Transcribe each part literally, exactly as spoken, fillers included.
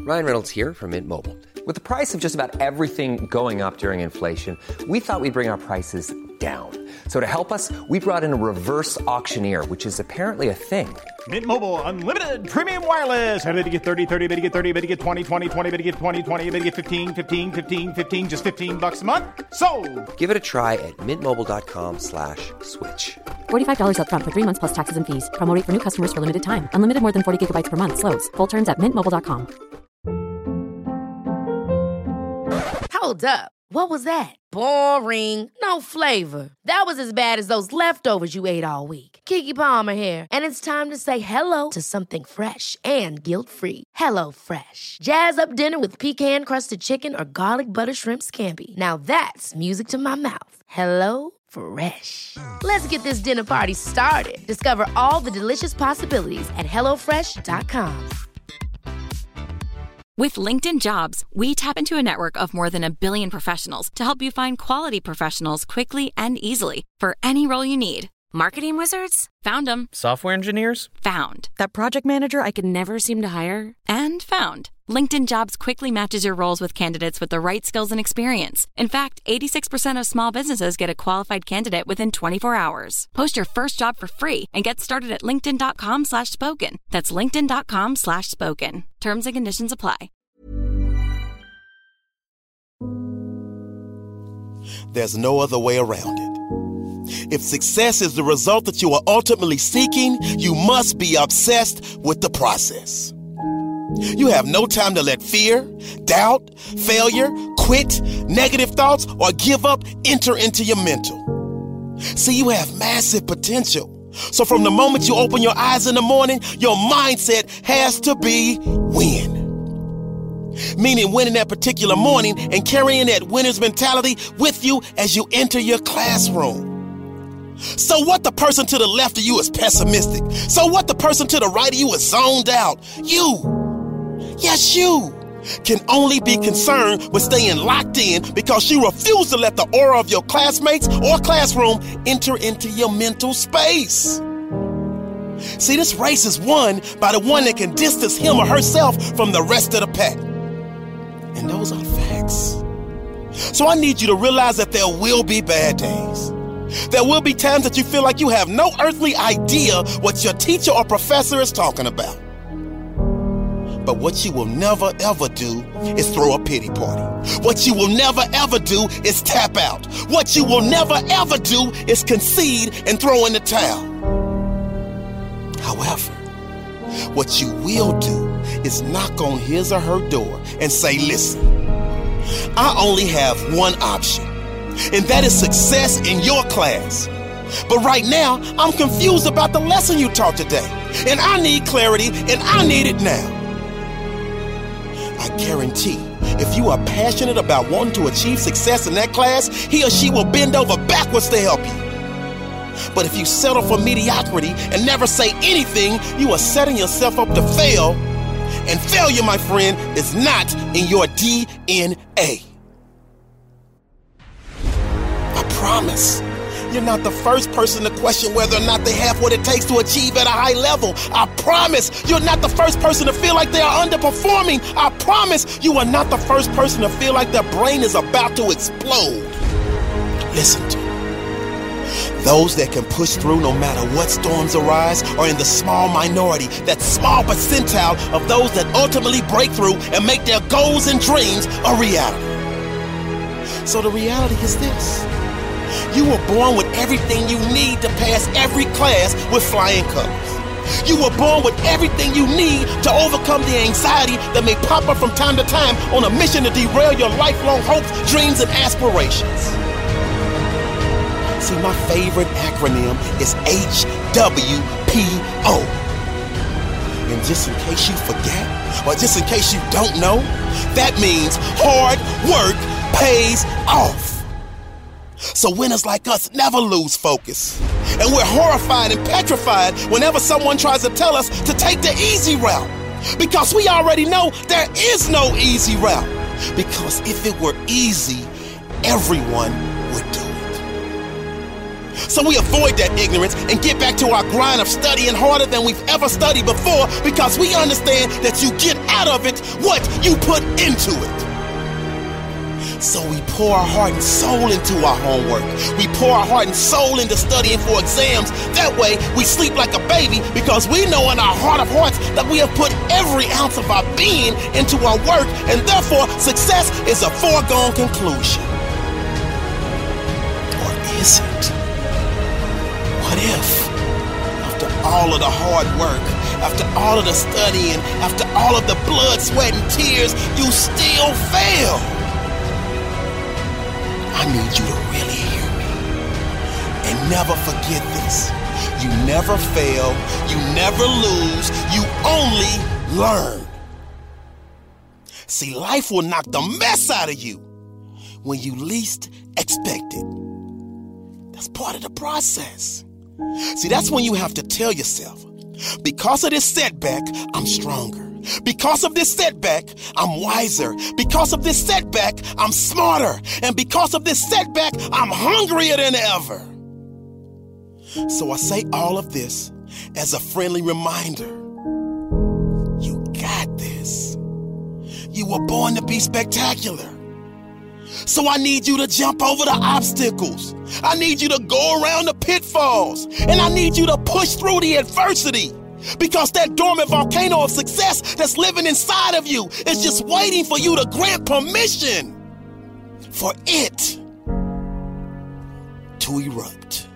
Ryan Reynolds here from Mint Mobile. With the price of just about everything going up during inflation, we thought we'd bring our prices down. So to help us, we brought in a reverse auctioneer, which is apparently a thing. Mint Mobile Unlimited Premium Wireless. How to get thirty, thirty, how to get thirty, how to get twenty, twenty, twenty, how to get twenty, twenty, how to get fifteen, fifteen, fifteen, fifteen, just fifteen bucks a month? Sold! Give it a try at mintmobile.com slash switch. forty-five dollars up front for three months plus taxes and fees. Promo rate for new customers for limited time. Unlimited more than forty gigabytes per month. Slows full terms at mint mobile dot com. Hold up. What was that? Boring. No flavor. That was as bad as those leftovers you ate all week. Keke Palmer here, and it's time to say hello to something fresh and guilt-free. Hello Fresh. Jazz up dinner with pecan-crusted chicken or garlic butter shrimp scampi. Now that's music to my mouth. Hello Fresh. Let's get this dinner party started. Discover all the delicious possibilities at hello fresh dot com. With LinkedIn Jobs, we tap into a network of more than a billion professionals to help you find quality professionals quickly and easily for any role you need. Marketing wizards? Found them. Software engineers? Found. That project manager I could never seem to hire? And found. LinkedIn Jobs quickly matches your roles with candidates with the right skills and experience. In fact, eighty-six percent of small businesses get a qualified candidate within twenty-four hours. Post your first job for free and get started at linkedin.com slash spoken. That's linkedin.com slash spoken. Terms and conditions apply. There's no other way around it. If success is the result that you are ultimately seeking, you must be obsessed with the process. You have no time to let fear, doubt, failure, quit, negative thoughts, or give up enter into your mental. See, you have massive potential. So from the moment you open your eyes in the morning, your mindset has to be win. Meaning winning that particular morning and carrying that winner's mentality with you as you enter your classroom. So what the person to the left of you is pessimistic. So what the person to the right of you is zoned out. You, yes you, can only be concerned with staying locked in because you refuse to let the aura of your classmates or classroom enter into your mental space. See, this race is won by the one that can distance him or herself from the rest of the pack. And those are facts. So I need you to realize that there will be bad days. There will be times that you feel like you have no earthly idea what your teacher or professor is talking about. But what you will never ever do is throw a pity party. What you will never ever do is tap out. What you will never ever do is concede and throw in the towel. However, what you will do is knock on his or her door and say, listen, I only have one option, and that is success in your class. But right now, I'm confused about the lesson you taught today, and I need clarity, and I need it now. I guarantee, if you are passionate about wanting to achieve success in that class, he or she will bend over backwards to help you. But if you settle for mediocrity and never say anything, you are setting yourself up to fail. And failure, my friend, is not in your D N A. I promise, you're not the first person to question whether or not they have what it takes to achieve at a high level. I promise, you're not the first person to feel like they are underperforming. I promise, you are not the first person to feel like their brain is about to explode. Listen to me. Those that can push through no matter what storms arise are in the small minority, that small percentile of those that ultimately break through and make their goals and dreams a reality. So the reality is this. You were born with everything you need to pass every class with flying colors. You were born with everything you need to overcome the anxiety that may pop up from time to time on a mission to derail your lifelong hopes, dreams, and aspirations. See, my favorite acronym is H W P O. And just in case you forget, or just in case you don't know, that means hard work pays off. So winners like us never lose focus. And we're horrified and petrified whenever someone tries to tell us to take the easy route. Because we already know there is no easy route. Because if it were easy, everyone would do it. So we avoid that ignorance and get back to our grind of studying harder than we've ever studied before, because we understand that you get out of it what you put into it. So we pour our heart and soul into our homework. We pour our heart and soul into studying for exams. That way we sleep like a baby, because we know in our heart of hearts that we have put every ounce of our being into our work, and therefore success is a foregone conclusion. Or is it? What if, after all of the hard work, after all of the studying, after all of the blood, sweat, and tears, you still fail? I need you to really hear me. And never forget this. You never fail. You never lose. You only learn. See, life will knock the mess out of you when you least expect it. That's part of the process. See, that's when you have to tell yourself, because of this setback, I'm stronger. Because of this setback, I'm wiser. Because of this setback, I'm smarter. And because of this setback, I'm hungrier than ever. So I say all of this as a friendly reminder. You got this. You were born to be spectacular. So I need you to jump over the obstacles. I need you to go around the pitfalls. And I need you to push through the adversity. Because that dormant volcano of success that's living inside of you is just waiting for you to grant permission for it to erupt.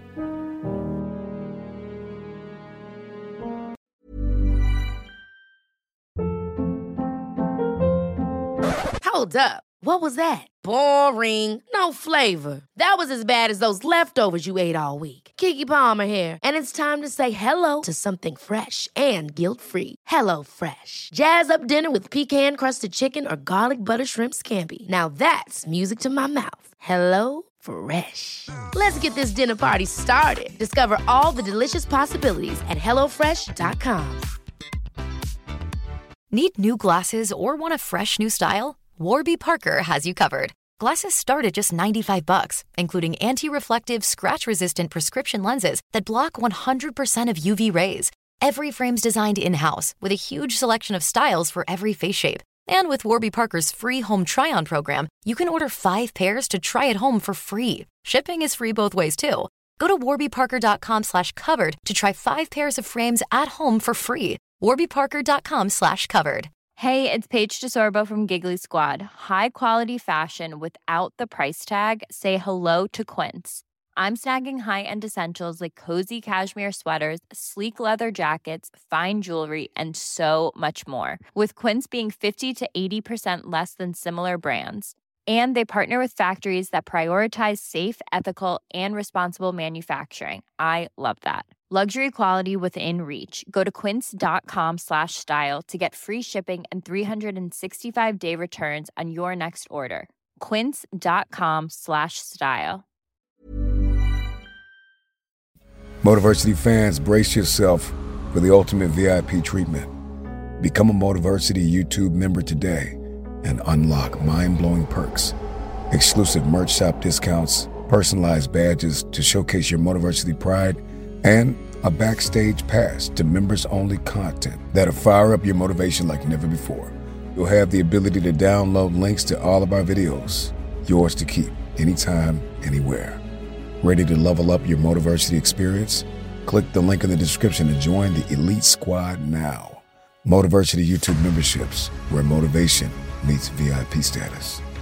Hold up. What was that? Boring. No flavor. That was as bad as those leftovers you ate all week. Keke Palmer here, and it's time to say hello to something fresh and guilt-free. Hello Fresh. Jazz up dinner with pecan-crusted chicken or garlic butter shrimp scampi. Now that's music to my mouth. Hello Fresh. Let's get this dinner party started. Discover all the delicious possibilities at hello fresh dot com. Need new glasses or want a fresh new style? Warby Parker has you covered. Glasses start at just ninety-five bucks, including anti-reflective, scratch-resistant prescription lenses that block one hundred percent of U V rays. Every frame's designed in-house with a huge selection of styles for every face shape. And with Warby Parker's free home try-on program, you can order five pairs to try at home for free. Shipping is free both ways, too. Go to warbyparker.com slash covered to try five pairs of frames at home for free. warbyparker.com slash covered. Hey, it's Paige DeSorbo from Giggly Squad. High quality fashion without the price tag. Say hello to Quince. I'm snagging high-end essentials like cozy cashmere sweaters, sleek leather jackets, fine jewelry, and so much more. With Quince being fifty to eighty percent less than similar brands. And they partner with factories that prioritize safe, ethical, and responsible manufacturing. I love that. Luxury quality within reach. Go to quince.com slash style to get free shipping and three sixty-five day returns on your next order. Quince.com slash style. Motiversity fans, brace yourself for the ultimate V I P treatment. Become a Motiversity YouTube member today and unlock mind-blowing perks. Exclusive merch shop discounts, personalized badges to showcase your Motiversity pride, and a backstage pass to members-only content that'll fire up your motivation like never before. You'll have the ability to download links to all of our videos, yours to keep, anytime, anywhere. Ready to level up your Motiversity experience? Click the link in the description to join the Elite Squad now. Motiversity YouTube memberships, where motivation meets V I P status.